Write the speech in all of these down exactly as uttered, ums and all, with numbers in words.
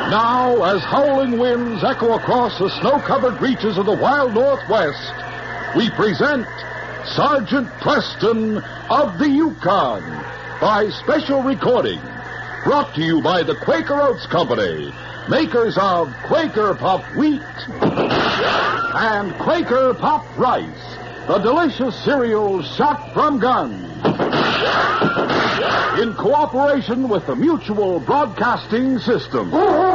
Now, as howling winds echo across the snow-covered reaches of the wild Northwest, we present Sergeant Preston of the Yukon by special recording, brought to you by the Quaker Oats Company, makers of Quaker Puff Wheat and Quaker Puff Rice, the delicious cereal shot from guns. In cooperation with the Mutual Broadcasting System.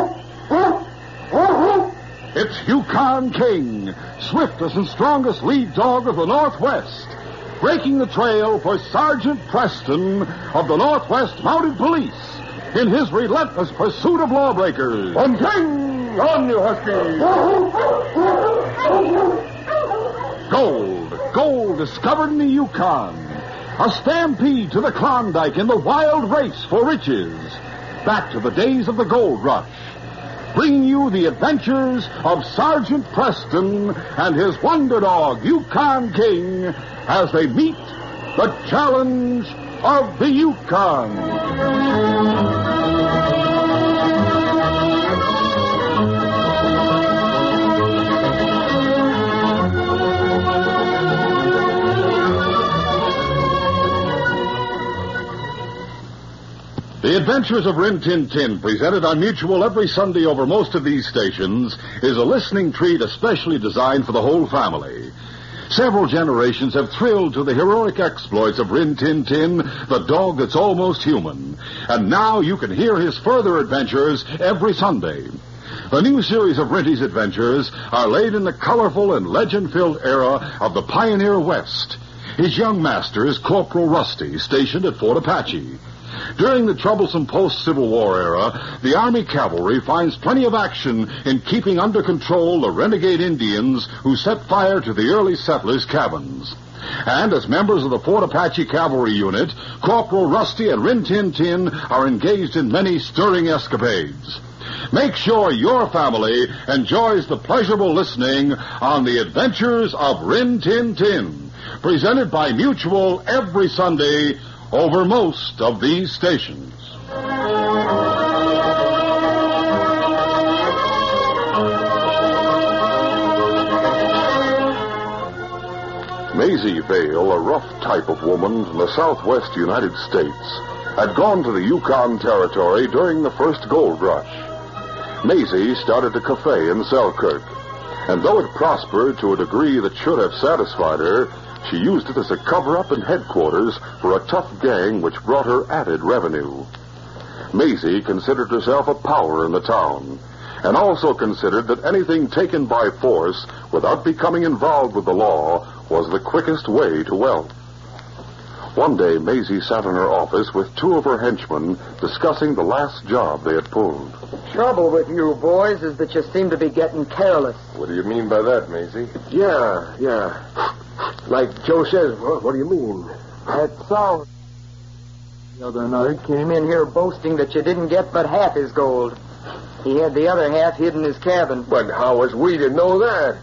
It's Yukon King, swiftest and strongest lead dog of the Northwest, breaking the trail for Sergeant Preston of the Northwest Mounted Police in his relentless pursuit of lawbreakers. On King! On, you husky! Gold, gold discovered in the Yukon. A stampede to the Klondike in the wild race for riches. Back to the days of the gold rush. Bringing you the adventures of Sergeant Preston and his wonder dog, Yukon King, as they meet the challenge of the Yukon. The Adventures of Rin Tin Tin, presented on Mutual every Sunday over most of these stations, is a listening treat especially designed for the whole family. Several generations have thrilled to the heroic exploits of Rin Tin Tin, the dog that's almost human. And now you can hear his further adventures every Sunday. The new series of Rinty's adventures are laid in the colorful and legend-filled era of the pioneer West. His young master is Corporal Rusty, stationed at Fort Apache. During the troublesome post-Civil War era, the Army cavalry finds plenty of action in keeping under control the renegade Indians who set fire to the early settlers' cabins. And as members of the Fort Apache Cavalry Unit, Corporal Rusty and Rin Tin Tin are engaged in many stirring escapades. Make sure your family enjoys the pleasurable listening on the Adventures of Rin Tin Tin, presented by Mutual every Sunday over most of these stations. Maisie Vale, a rough type of woman from the southwest United States, had gone to the Yukon Territory during the first gold rush. Maisie started a cafe in Selkirk, and though it prospered to a degree that should have satisfied her, she used it as a cover-up and headquarters for a tough gang which brought her added revenue. Maisie considered herself a power in the town, and also considered that anything taken by force without becoming involved with the law was the quickest way to wealth. One day, Maisie sat in her office with two of her henchmen discussing the last job they had pulled. Trouble with you boys is that you seem to be getting careless. What do you mean by that, Maisie? Yeah, yeah. Like Joe says, what, what do you mean? That Saul the other night came in here boasting that you didn't get but half his gold. He had the other half hid in his cabin. But how was we to know that?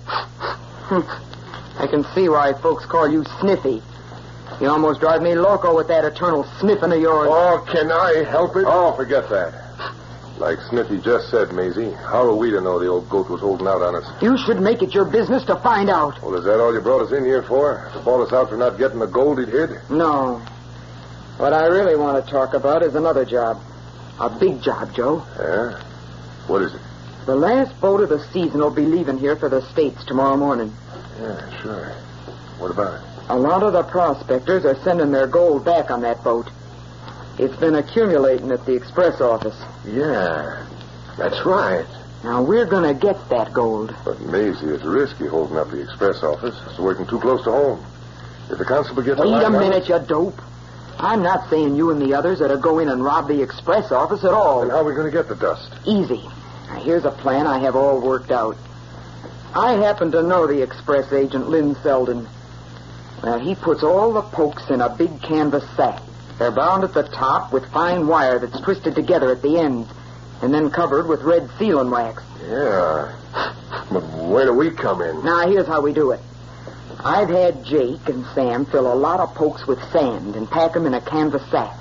I can see why folks call you Sniffy. You almost drive me loco with that eternal sniffing of yours. Oh, can I help it? Oh, forget that. Like Sniffy just said, Maisie, how are we to know the old goat was holding out on us? You should make it your business to find out. Well, is that all you brought us in here for? To bawl us out for not getting the gold he'd hid? No. What I really want to talk about is another job. A big job, Joe. Yeah? What is it? The last boat of the season will be leaving here for the States tomorrow morning. Yeah, sure. What about it? A lot of the prospectors are sending their gold back on that boat. It's been accumulating at the express office. Yeah, that's right. Now, we're going to get that gold. But, Maisie, it's risky holding up the express office. It's working too close to home. If the constable gets... Wait a minute, you dope. I'm not saying you and the others are to go in and rob the express office at all. Then how are we going to get the dust? Easy. Now, here's a plan I have all worked out. I happen to know the express agent, Lynn Selden. Well, he puts all the pokes in a big canvas sack. They're bound at the top with fine wire that's twisted together at the ends, and then covered with red sealing wax. Yeah. But where do we come in? Now, here's how we do it. I've had Jake and Sam fill a lot of pokes with sand and pack them in a canvas sack.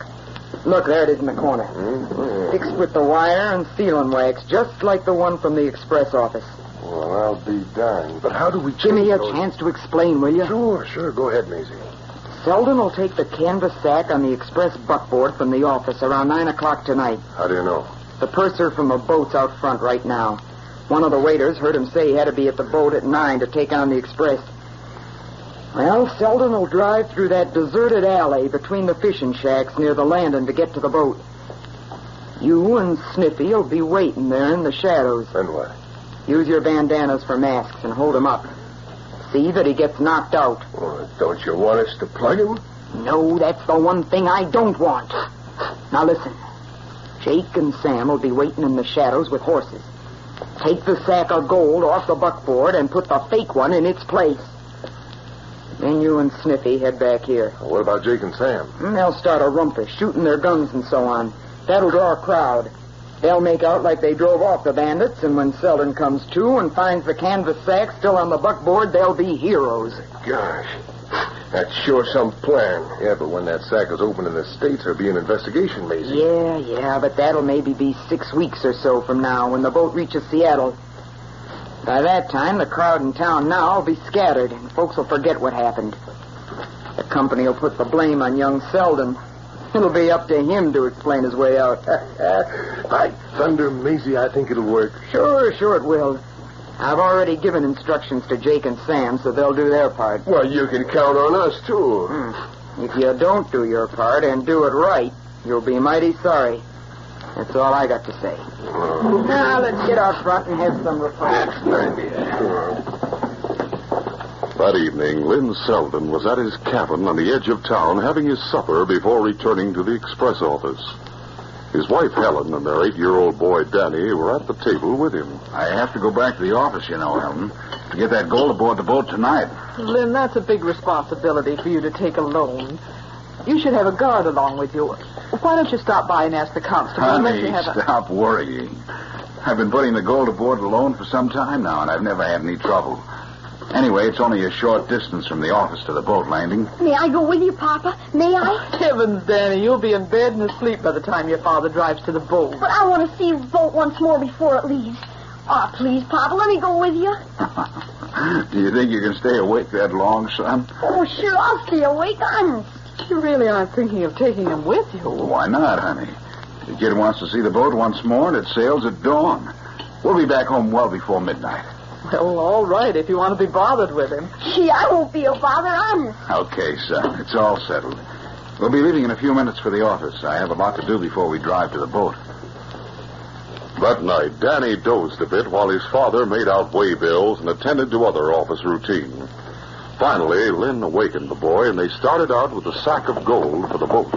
Look, there it is in the corner. Mm-hmm. Fixed with the wire and sealing wax, just like the one from the express office. Well, I'll be darned. But how do we change Give me a those... chance to explain, will you? Sure, sure. Go ahead, Maisie. Selden will take the canvas sack on the express buckboard from the office around nine o'clock tonight. How do you know? The purser from the boat's out front right now. One of the waiters heard him say he had to be at the boat at nine to take on the express. Well, Selden will drive through that deserted alley between the fishing shacks near the landing to get to the boat. You and Sniffy will be waiting there in the shadows. Then what? Use your bandanas for masks and hold him up. See that he gets knocked out. Well, don't you want us to plug him? No, that's the one thing I don't want. Now listen. Jake and Sam will be waiting in the shadows with horses. Take the sack of gold off the buckboard and put the fake one in its place. Then you and Sniffy head back here. Well, what about Jake and Sam? And they'll start a rumpus, shooting their guns and so on. That'll draw a crowd. They'll make out like they drove off the bandits, and when Selden comes to and finds the canvas sack still on the buckboard, they'll be heroes. Gosh, that's sure some plan. Yeah, but when that sack is open in the States, there'll be an investigation, Maisie. Yeah, yeah, but that'll maybe be six weeks or so from now when the boat reaches Seattle. By that time, the crowd in town now will be scattered, and folks will forget what happened. The company will put the blame on young Selden. It'll be up to him to explain his way out. By thunder, Maisie, I think it'll work. Sure, sure it will. I've already given instructions to Jake and Sam, so they'll do their part. Well, you can count on us, too. Hmm. If you don't do your part and do it right, you'll be mighty sorry. That's all I got to say. Oh. Now, let's get out front and have some repast. That evening, Lynn Selden was at his cabin on the edge of town having his supper before returning to the express office. His wife, Helen, and their eight-year-old boy, Danny, were at the table with him. I have to go back to the office, you know, Helen, to get that gold aboard the boat tonight. Lynn, that's a big responsibility for you to take alone. You should have a guard along with you. Why don't you stop by and ask the constable? and let Honey, you have a... stop worrying. I've been putting the gold aboard alone for some time now, and I've never had any trouble. Anyway, it's only a short distance from the office to the boat landing. May I go with you, Papa? May I? Heavens, Danny, you'll be in bed and asleep by the time your father drives to the boat. But I want to see the boat once more before it leaves. Oh, please, Papa, let me go with you. Do you think you can stay awake that long, son? Oh, sure, I'll stay awake. I'm... You really aren't thinking of taking him with you? Well, why not, honey? The kid wants to see the boat once more, and it sails at dawn. We'll be back home well before midnight. Well, all right, if you want to be bothered with him. Gee, I won't be a bother, honest. Okay, son, it's all settled. We'll be leaving in a few minutes for the office. I have a lot to do before we drive to the boat. That night, Danny dozed a bit while his father made out way bills and attended to other office routine. Finally, Lynn awakened the boy, and they started out with a sack of gold for the boat.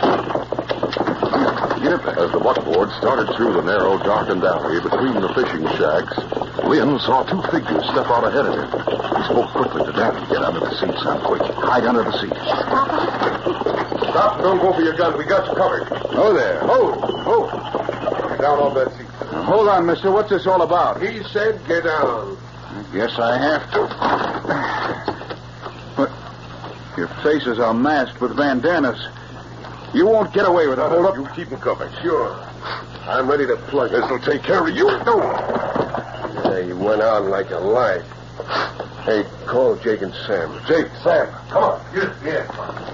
Get up there. As the buckboard started through the narrow, darkened alley between the fishing shacks, Lynn saw two figures step out ahead of him. He spoke quickly to Danny. Get under the seat, son, quick. Hide under the seat. Stop. Don't go for your gun. We got you covered. Oh, there. Hold. Hold. Get down off that seat. Now, hold on, mister. What's this all about? He said get down. I guess I have to. But your faces are masked with bandanas. You won't get away with it. Hold up. You keep him covered. Sure. I'm ready to plug it. This'll take care of you. No. Yeah, he went on like a light. Hey, call Jake and Sam. Jake, Sam, come on. Get it. Yeah.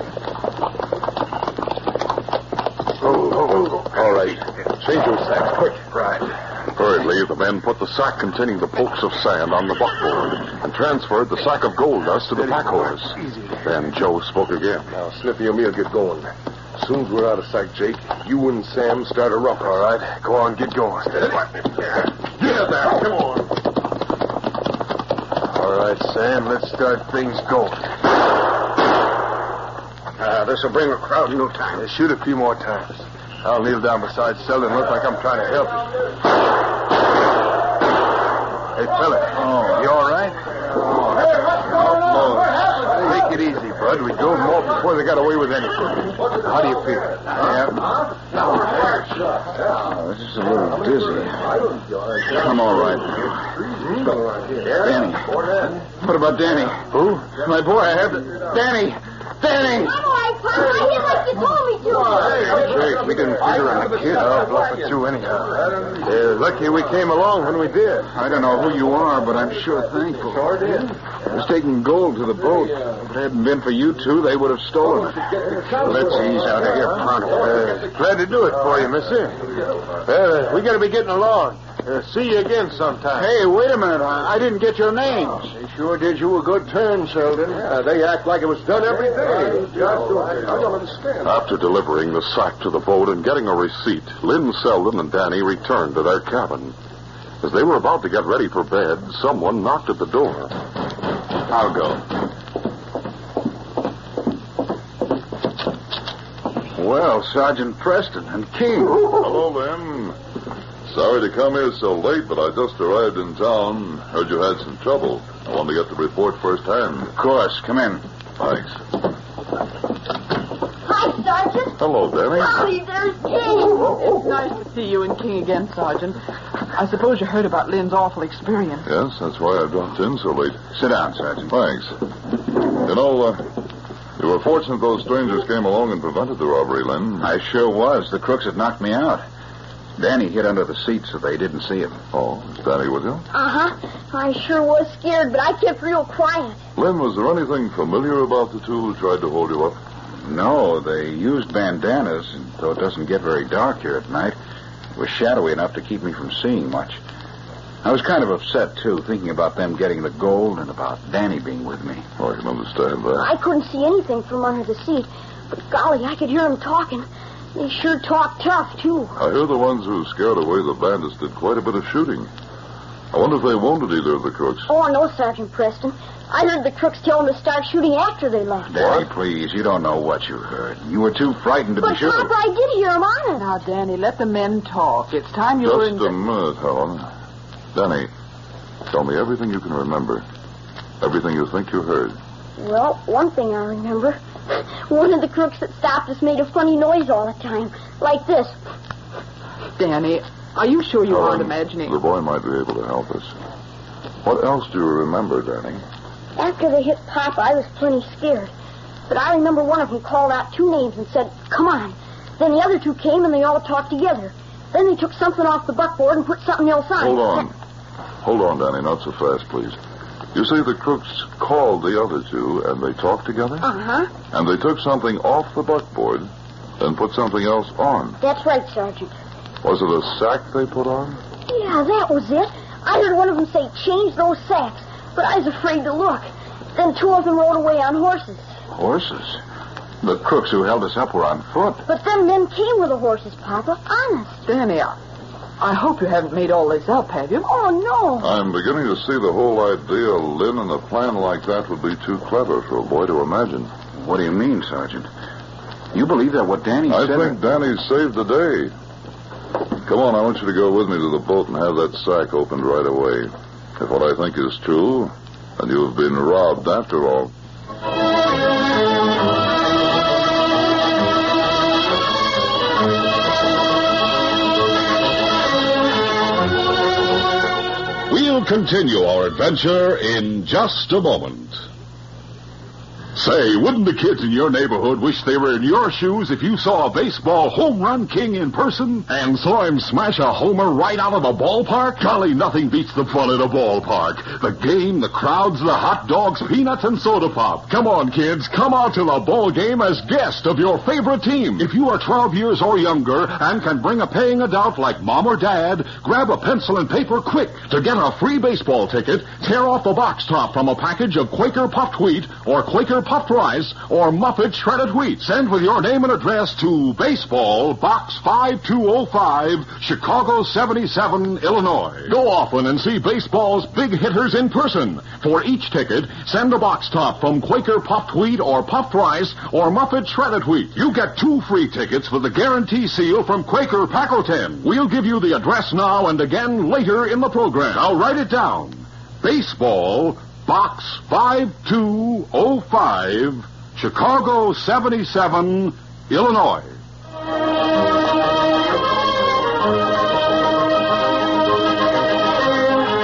Oh, oh, oh. All right. Change those sacks, quick. Right. Hurriedly, the men put the sack containing the pokes of sand on the buckboard and transferred the sack of gold dust to the pack horse. Then Joe spoke again. Now, Sniffy and me'll get going. As soon as we're out of sight, Jake, you and Sam start a rough. All right? Go on, get going. Steady. Get up there. Come on. All right, Sam, let's start things going. Uh, this will bring a crowd in no time. Yeah, shoot a few more times. I'll kneel down beside Selden and look like I'm trying to help you. Hey, fella. Oh, you all right? Hey, what's going on? What happened? Take it easy, bud. We drove them off before they got away with anything. How do you feel? Yeah. Oh, this is a little dizzy. I'm all right. Danny. What about Danny? Who? My boy, I have to... Danny! Danny! I'm all right, Pop. I did like you told me to. Hey, Jake, we didn't figure on the kid. I'll bluff it through anyhow. Uh, lucky we came along when we did. I don't know who you are, but I'm sure thankful. Sure did. I was taking gold to the boat. If it hadn't been for you two, they would have stolen it. Let's ease out of here pronto. Uh, glad to do it for you, mister. Uh, we got to be getting along. Uh, see you again sometime. Hey, wait a minute. I, I didn't get your names. They sure did you a good turn, Sheldon. Uh, they act like it was done every day. I don't understand. After delivering the sack to the boat and getting a receipt, Lynn Selden and Danny returned to their cabin. As they were about to get ready for bed, someone knocked at the door. I'll go. Well, Sergeant Preston and King. Hello, Lynn. Sorry to come here so late, but I just arrived in town. Heard you had some trouble. I wanted to get the report firsthand. Of course. Come in. Thanks. Hi, Sergeant. Hello, Danny. Golly, there's King. It's nice to see you and King again, Sergeant. I suppose you heard about Lynn's awful experience. Yes, that's why I dropped in so late. Sit down, Sergeant. Thanks. You know, uh, you were fortunate those strangers came along and prevented the robbery, Lynn. I sure was. The crooks had knocked me out. Danny hid under the seat so they didn't see him. Oh, is Danny with you? Uh-huh. I sure was scared, but I kept real quiet. Lynn, was there anything familiar about the two who tried to hold you up? No, they used bandanas, and though it doesn't get very dark here at night, it was shadowy enough to keep me from seeing much. I was kind of upset, too, thinking about them getting the gold and about Danny being with me. Oh, I can understand that. I couldn't see anything from under the seat, but golly, I could hear them talking. They sure talk tough, too. I hear the ones who scared away the bandits did quite a bit of shooting. I wonder if they wounded either of the crooks. Oh, no, Sergeant Preston. I heard the crooks tell them to start shooting after they left. Danny, please, you don't know what you heard. You were too frightened to But, be sure. Papa, I did hear them honest. Now, Danny, let the men talk. It's time you were in... Just a minute, Helen. Danny, tell me everything you can remember. Everything you think you heard. Well, one thing I remember. One of the crooks that stopped us made a funny noise all the time. Like this. Danny, are you sure you Helen, aren't imagining... The boy might be able to help us. What else do you remember, Danny? After they hit Papa, I was plenty scared. But I remember one of them called out two names and said, "Come on." Then the other two came and they all talked together. Then they took something off the buckboard and put something else on. Hold on. Hold on, Danny. Not so fast, please. You say the crooks called the other two and they talked together? Uh-huh. And they took something off the buckboard and put something else on. That's right, Sergeant. Was it a sack they put on? Yeah, that was it. I heard one of them say, "Change those sacks." But I was afraid to look. Then two of them rode away on horses. Horses? The crooks who held us up were on foot. But them men came with the horses, Papa. Honest. Danny, I, I hope you haven't made all this up, have you? Oh, no. I'm beginning to see the whole idea, Lynn, and a plan like that would be too clever for a boy to imagine. What do you mean, Sergeant? You believe that what Danny I said... think Danny saved the day. Come on, I want you to go with me to the boat and have that sack opened right away. If what I think is true, then you've been robbed after all. We'll continue our adventure in just a moment. Say, wouldn't the kids in your neighborhood wish they were in your shoes if you saw a baseball home run king in person and saw him smash a homer right out of the ballpark? Golly, nothing beats the fun at a ballpark. The game, the crowds, the hot dogs, peanuts, and soda pop. Come on, kids, come out to the ball game as guest of your favorite team. If you are twelve years or younger and can bring a paying adult like mom or dad, grab a pencil and paper quick. To get a free baseball ticket, tear off the box top from a package of Quaker puffed wheat or Quaker puffed rice or Muffet shredded wheat. Send with your name and address to Baseball, Box five two oh five, Chicago seventy-seven, Illinois. Go often and see baseball's big hitters in person. For each ticket, send a box top from Quaker puffed wheat or puffed rice or Muffet shredded wheat. You get two free tickets with the guarantee seal from Quaker Packleton. We'll give you the address now and again later in the program. Now write it down. Baseball, Box five two oh five, Chicago seventy-seven, Illinois.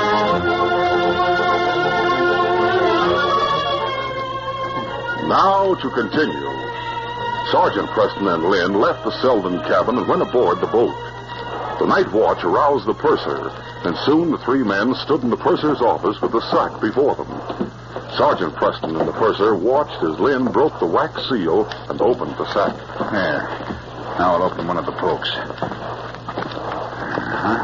Now to continue. Sergeant Preston and Lynn left the Selden cabin and went aboard the boat. The night watch aroused the purser, and soon the three men stood in the purser's office with the sack before them. Sergeant Preston and the purser watched as Lynn broke the wax seal and opened the sack. There. Now I'll open one of the pokes. Uh-huh.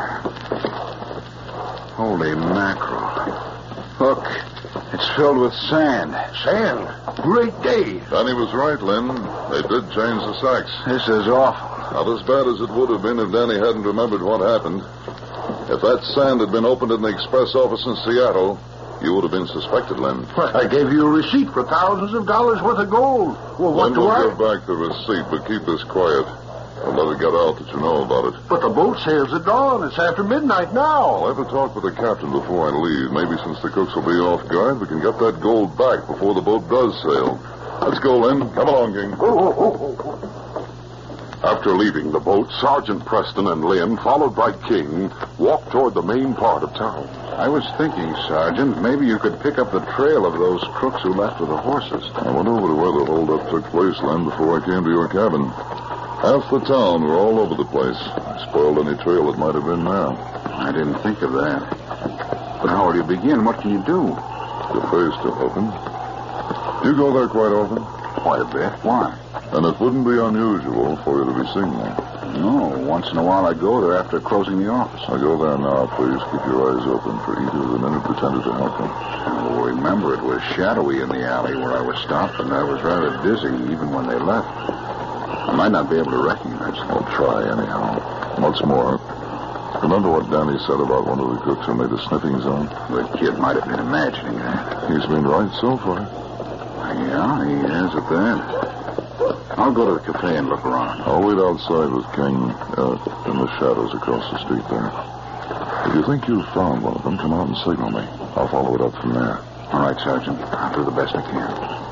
Holy mackerel. Look, it's filled with sand. Sand? Great day. Danny was right, Lynn. They did change the sacks. This is awful. Not as bad as it would have been if Danny hadn't remembered what happened. If that sand had been opened in the express office in Seattle, you would have been suspected, Lynn. I gave you a receipt for thousands of dollars worth of gold. Well, what Lynn do will I... give back the receipt, but keep this quiet. Don't let it get out that you know about it. But the boat sails at dawn. It's after midnight now. I'll have a talk with the captain before I leave. Maybe since the cooks will be off guard, we can get that gold back before the boat does sail. Let's go, Lynn. Come along, King. Oh, oh, oh, oh. After leaving the boat, Sergeant Preston and Lynn, followed by King, walked toward the main part of town. I was thinking, Sergeant, maybe you could pick up the trail of those crooks who left with the horses. I went over to where the holdup took place, Lynn, before I came to your cabin. Half the town were all over the place. I spoiled any trail that might have been there. I didn't think of that. But how will you begin? What can you do? The cafe's still open. You go there quite often? Quite a bit. Why? And it wouldn't be unusual for you to be seen there. No, once in a while I go there after closing the office. Now go there now, please. Keep your eyes open for either of the men who pretended to help them. Oh, remember, it was shadowy in the alley where I was stopped, and I was rather dizzy even when they left. I might not be able to recognize them. I'll try anyhow. Once more. Remember what Danny said about one of the cooks who made a sniffing zone? The kid might have been imagining that. He's been right so far. Yeah, he has at that. I'll go to the cafe and look around. I'll wait outside with King uh, in the shadows across the street there. If you think you've found one of them, come out and signal me. I'll follow it up from there. All right, Sergeant. I'll do the best I can.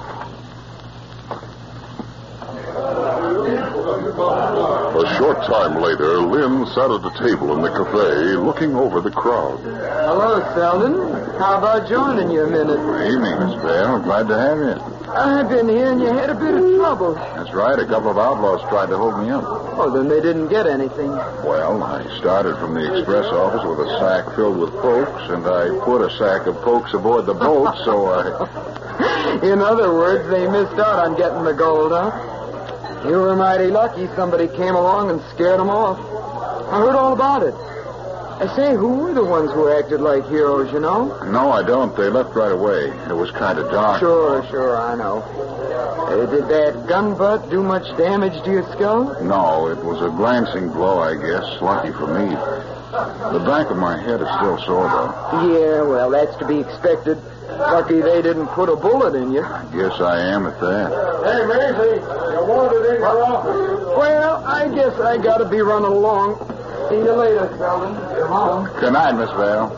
A short time later, Lynn sat at a table in the cafe looking over the crowd. Hello, Selden. How about joining you a minute? Good evening, Miss Bell. Glad to have you. I've been hearing you had a bit of trouble. That's right. A couple of outlaws tried to hold me up. Oh, then they didn't get anything. Well, I started from the express office with a sack filled with pokes, and I put a sack of pokes aboard the boat, so I... In other words, they missed out on getting the gold, huh? You were mighty lucky somebody came along and scared them off. I heard all about it. I say, who were the ones who acted like heroes, you know? No, I don't. They left right away. It was kind of dark. Sure, sure, I know. Uh, did that gun butt do much damage to your skull? No, it was a glancing blow, I guess. Lucky for me. The back of my head is still sore, though. Yeah, well, that's to be expected. Lucky they didn't put a bullet in you. I guess I am at that. Hey, Maisie, you wanted in your office. Well, I guess I gotta be running along. See you later, Selden. Come on. Good night, Miss Vale.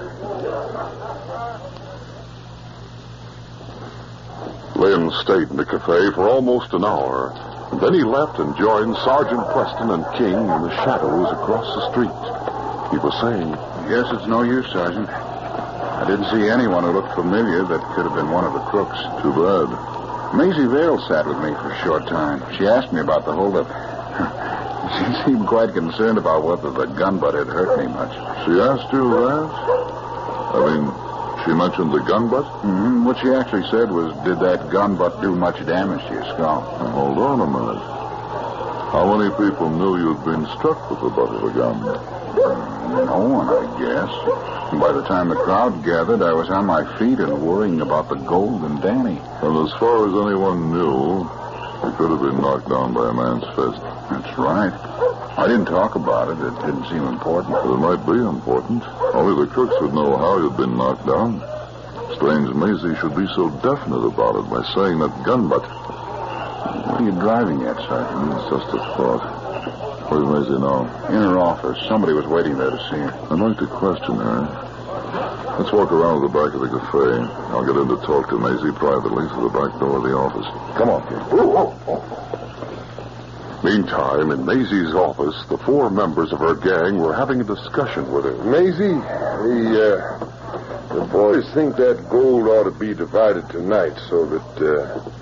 Lynn stayed in the cafe for almost an hour. Then he left and joined Sergeant Preston and King in the shadows across the street. He was saying, Guess it's no use, Sergeant. I didn't see anyone who looked familiar that could have been one of the crooks. Too bad. Maisie Vale sat with me for a short time. She asked me about the holdup. She seemed quite concerned about whether the gun butt had hurt me much. She asked you that? I mean, she mentioned the gun butt? Mm-hmm. What she actually said was, did that gun butt do much damage to your skull? Now, hold on a minute. How many people knew you'd been struck with the butt of a gun? No one, I guess. By the time the crowd gathered, I was on my feet and worrying about the gold and Danny. And as far as anyone knew, you could have been knocked down by a man's fist. That's right. I didn't talk about it. It didn't seem important. But it might be important. Only the crooks would know how you'd been knocked down. Strange Maisie should be so definite about it by saying that gun butt. What are you driving at, Sergeant? It's just a thought. Where's Maisie now? In her office. Somebody was waiting there to see her. I'd like to question her. Let's walk around to the back of the cafe. I'll get in to talk to Maisie privately through the back door of the office. Come on, kid. Ooh, oh, oh. Meantime, in Maisie's office, the four members of her gang were having a discussion with her. Maisie, the, uh, the boys think that gold ought to be divided tonight so that uh,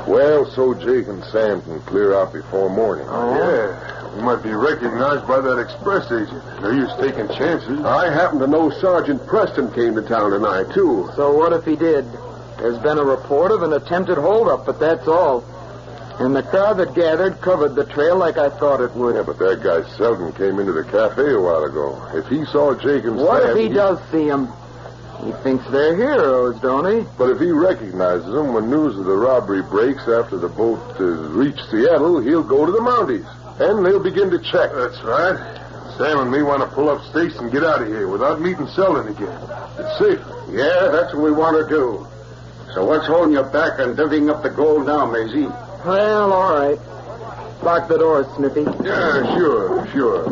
Well, so Jake and Sam can clear out before morning. Oh, yeah. We might be recognized by that express agent. No use taking chances. I happen to know Sergeant Preston came to town tonight, too. So what if he did? There's been a report of an attempted holdup, but that's all. And the crowd that gathered covered the trail like I thought it would. Yeah, but that guy Selden came into the cafe a while ago. If he saw Jake and What Sam... if he, he does see them? He thinks they're heroes, don't he? But if he recognizes them when news of the robbery breaks after the boat has reached Seattle, he'll go to the Mounties. And they'll begin to check. That's right. Sam and me want to pull up stakes and get out of here without meeting Selden again. It's safer. Yeah, that's what we want to do. So what's holding you back on divvying up the gold now, Maisie? Well, all right. Lock the door, Snippy. Yeah, sure, sure.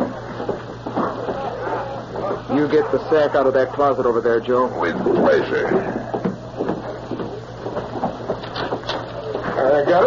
You get the sack out of that closet over there, Joe. With pleasure. I got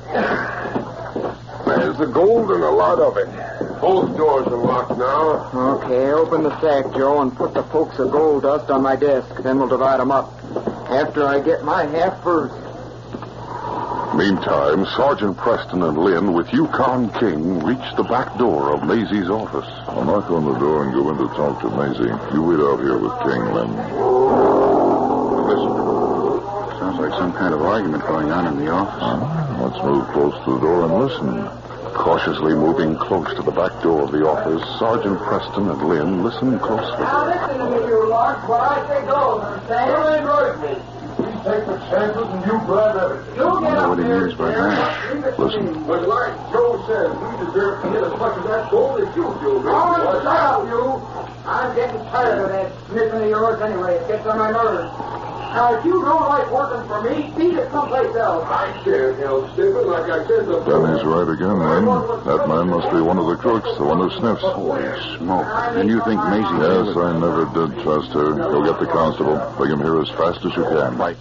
it. There's the gold and a lot of it. Both doors are locked now. Okay, open the sack, Joe, and put the pokes of gold dust on my desk. Then we'll divide them up. After I get my half first. Meantime, Sergeant Preston and Lynn with Yukon King reached the back door of Maisie's office. I'll knock on the door and go in to talk to Maisie. You wait out here with King, Lynn. Listen. Sounds like some kind of argument going on in the office. Uh, let's move close to the door and listen. Cautiously moving close to the back door of the office, Sergeant Preston and Lynn listened closely. Now listen to me, you larks. What I say goes, understand? You ain't right, me. You take the chances and you grab everything. You I know what he means by that. Listen. But like Joe says, we deserve to get as much of that gold as you do. Oh, shut up, you. I'm getting tired of that sniffing of yours anyway. It gets on my nerves. Now, if you don't like working for me, beat it someplace else. I can't help sniffing like I said the Then he's right again, Lynn. That man must be one of the crooks, the one who sniffs. Holy smoke. And you think Maisie... Yes, I never did trust her. Go get the constable. Bring him here as fast as you can. Right.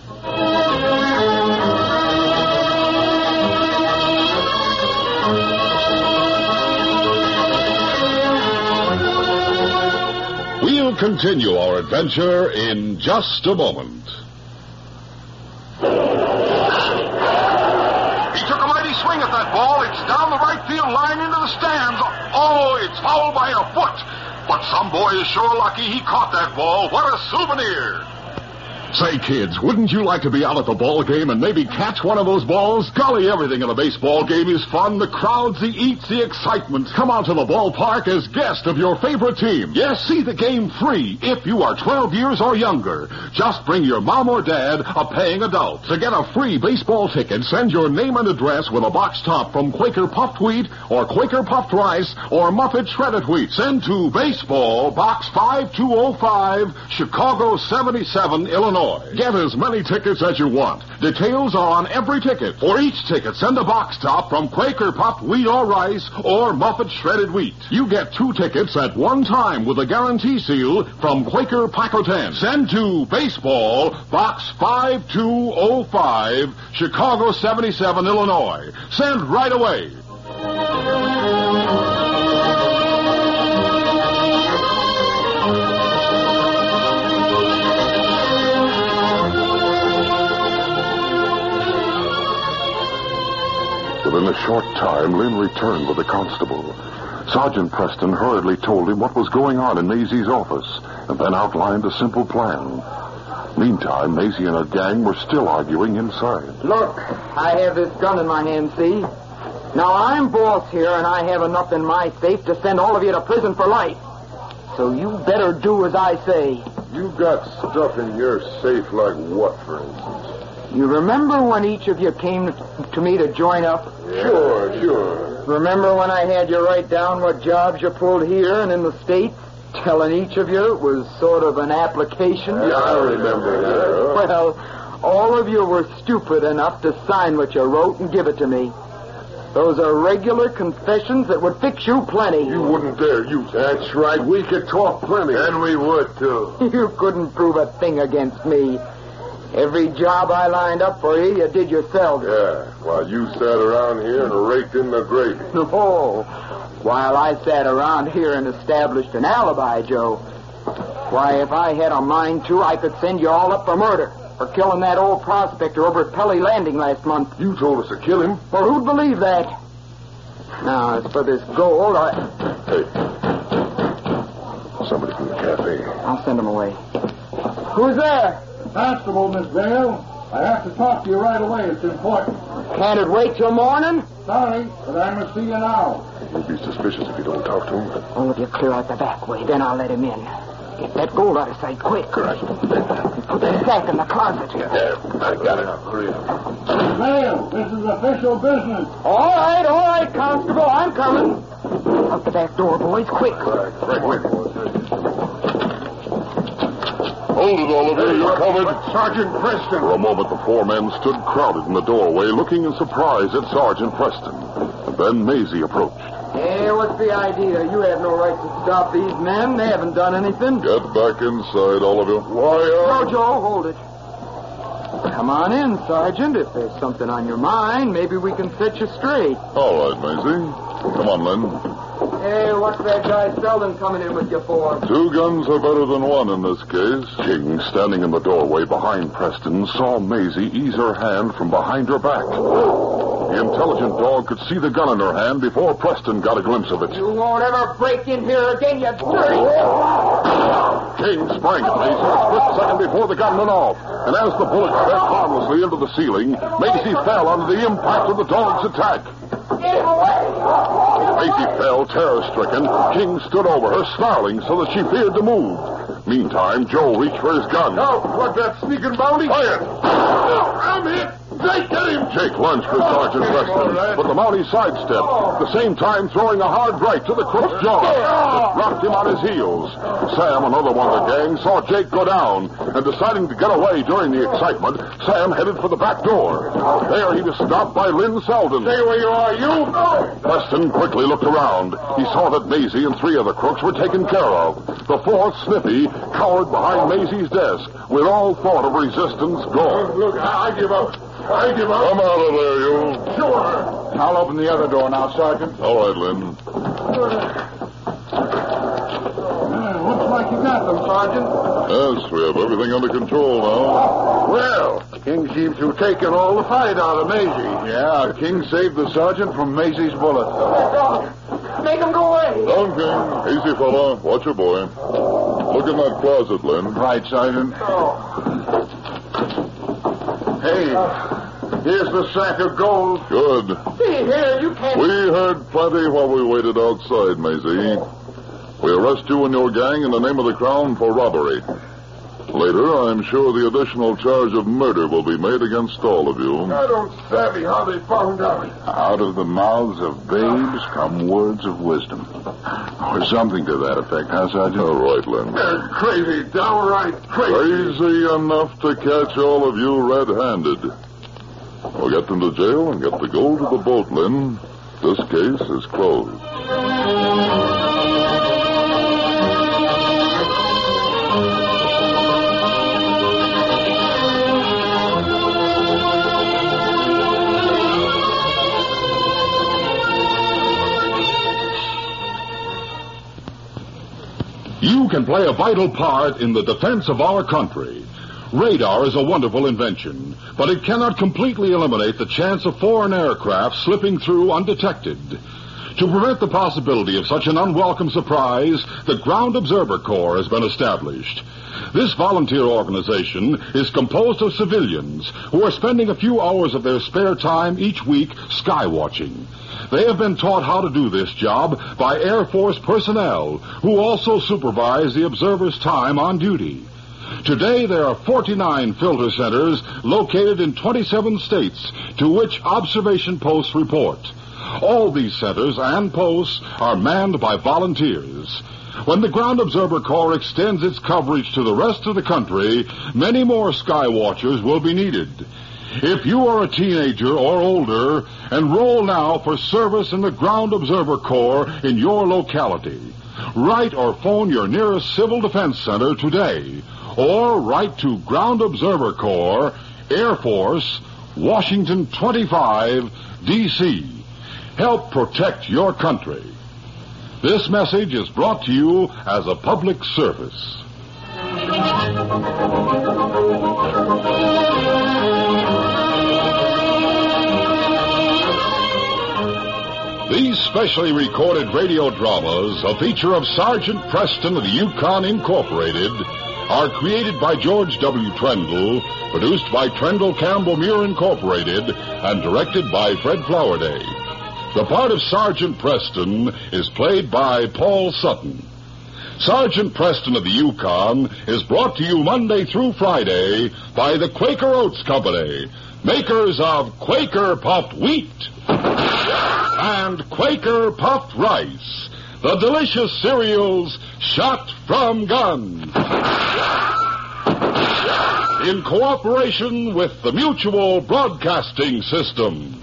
We'll continue our adventure in just a moment. He took a mighty swing at that ball. It's down the right field line into the stands. Oh, it's fouled by a foot. But some boy is sure lucky he caught that ball. What a souvenir. Say, kids, wouldn't you like to be out at the ball game and maybe catch one of those balls? Golly, everything in a baseball game is fun. The crowds, the eats, the excitement. Come out to the ballpark as guest of your favorite team. Yes, see the game free if you are twelve years or younger. Just bring your mom or dad, a paying adult. To get a free baseball ticket, send your name and address with a box top from Quaker Puffed Wheat or Quaker Puffed Rice or Muffet Shredded Wheat. Send to Baseball, Box five two oh five, Chicago seventy-seven, Illinois. Get as many tickets as you want. Details are on every ticket. For each ticket, send a box top from Quaker Puffed Wheat or Rice or Muffet Shredded Wheat. You get two tickets at one time with a guarantee seal from Quaker Pacoten. Send to Baseball, Box five two oh five, Chicago seventy-seven, Illinois. Send right away. Within a short time, Lynn returned with the constable. Sergeant Preston hurriedly told him what was going on in Maisie's office, and then outlined a simple plan. Meantime, Maisie and her gang were still arguing inside. Look, I have this gun in my hand, see? Now, I'm boss here, and I have enough in my safe to send all of you to prison for life. So you better do as I say. You got stuff in your safe like what, for instance? You remember when each of you came to me to join up? Yeah. Sure, sure. Remember when I had you write down what jobs you pulled here and in the States, telling each of you it was sort of an application? Yeah, I remember that. Well, all of you were stupid enough to sign what you wrote and give it to me. Those are regular confessions that would fix you plenty. You wouldn't dare use that. That's right. We could talk plenty. And we would, too. You couldn't prove a thing against me. Every job I lined up for you, you did yourself. Yeah, while you sat around here and raked in the gravy. Oh, while I sat around here and established an alibi, Joe. Why, if I had a mind to, I could send you all up for murder. for killing that old prospector over at Pelly Landing last month. You told us to kill him. Well, who'd believe that? Now, as for this gold, I... Hey. Somebody from the cafe. I'll send him away. Who's there? Constable, Miss Vale. I have to talk to you right away. It's important. Can't it wait till morning? Sorry, but I must see you now. He'll be suspicious if you don't talk to him. Oh, if you clear out the back way, then I'll let him in. Get that gold out of sight quick. Right. Put the sack in the closet. Yeah, I got it. Hurry up. Miss Vale, this is official business. All right, all right, Constable. I'm coming. Out the back door, boys, quick. Right, right, wait. Hold it, all of you. You're covered. Sergeant Preston. For a moment, the four men stood crowded in the doorway, looking in surprise at Sergeant Preston. And then Maisie approached. Hey, what's the idea? You have no right to stop these men. They haven't done anything. Get back inside, all of you. Why, uh... No, Joe, hold it. Come on in, Sergeant. If there's something on your mind, maybe we can set you straight. All right, Maisie. Come on, Lynn. Hey, what's that guy Selden coming in with you for? Two guns are better than one in this case. King, standing in the doorway behind Preston, saw Maisie ease her hand from behind her back. The intelligent dog could see the gun in her hand before Preston got a glimpse of it. You won't ever break in here again, you dirty... King sprang at Maisie a split second before the gun went off. And as the bullet sped harmlessly into the ceiling, Maisie fell under the impact of the dog's attack. Get him away! Maisie fell, terror-stricken. King stood over her, snarling so that she feared to move. Meantime, Joe reached for his gun. Oh, what's that sneaking bounty? Fire! Oh, I'm hit! Jake, get him! Jake lunged for Sergeant Preston, but the Mountie sidestepped, at the same time throwing a hard right to the crook's jaw. It knocked him on his heels. Sam, another one of the gang, saw Jake go down, and deciding to get away during the excitement, Sam headed for the back door. There he was stopped by Lynn Selden. Stay where you are, you! Preston quickly looked around. He saw that Maisie and three other crooks were taken care of. The fourth, Snippy, cowered behind Maisie's desk, with all thought of resistance gone. Look, I, I give up. I give up. Come out of there, you. Sure. I'll open the other door now, Sergeant. All right, Lynn. Uh, looks like you got them, Sergeant. Yes, we have everything under control now. Well, King seems to have taken all the fight out of Maisie. Yeah, King saved the sergeant from Maisie's bullet. Make him go away. Down, King. Easy, fella. Watch your boy. Look in that closet, Lynn. Right, Sergeant. Hey, here's the sack of gold. Good. See here, you can't... We heard plenty while we waited outside, Maisie. We arrest you and your gang in the name of the Crown for robbery. Later, I'm sure the additional charge of murder will be made against all of you. I don't savvy how they found out. Out of the mouths of babes come words of wisdom. Or something to that effect, huh, Sergeant? All right, Lynn. They're crazy, downright crazy. Crazy enough to catch all of you red-handed. We'll get them to jail and get the gold to the boat, Lynn. This case is closed. You can play a vital part in the defense of our country. Radar is a wonderful invention, but it cannot completely eliminate the chance of foreign aircraft slipping through undetected. To prevent the possibility of such an unwelcome surprise, the Ground Observer Corps has been established. This volunteer organization is composed of civilians who are spending a few hours of their spare time each week skywatching. They have been taught how to do this job by Air Force personnel who also supervise the observer's time on duty. Today, there are forty-nine filter centers located in twenty-seven states to which observation posts report. All these centers and posts are manned by volunteers. When the Ground Observer Corps extends its coverage to the rest of the country, many more sky watchers will be needed. If you are a teenager or older, enroll now for service in the Ground Observer Corps in your locality. Write or phone your nearest Civil Defense Center today, or write to Ground Observer Corps, Air Force, Washington twenty-five, D C Help protect your country. This message is brought to you as a public service. specially recorded radio dramas, a feature of Sergeant Preston of the Yukon Incorporated, are created by George W. Trendle, produced by Trendle Campbell Muir Incorporated, and directed by Fred Flowerday. The part of Sergeant Preston is played by Paul Sutton. Sergeant Preston of the Yukon is brought to you Monday through Friday by the Quaker Oats Company, makers of Quaker Puffed Wheat and Quaker Puffed Rice, the delicious cereals shot from guns. In cooperation with the Mutual Broadcasting System.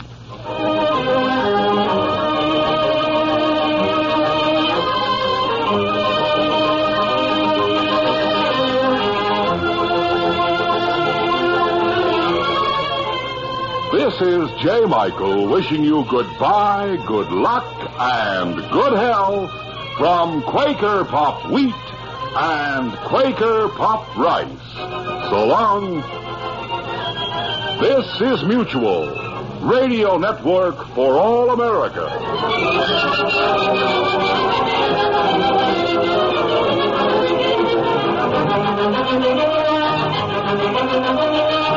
This is J. Michael wishing you goodbye, good luck, and good health from Quaker Puffed Wheat and Quaker Puffed Rice. So long. This is Mutual, Radio Network for All America. Thank you.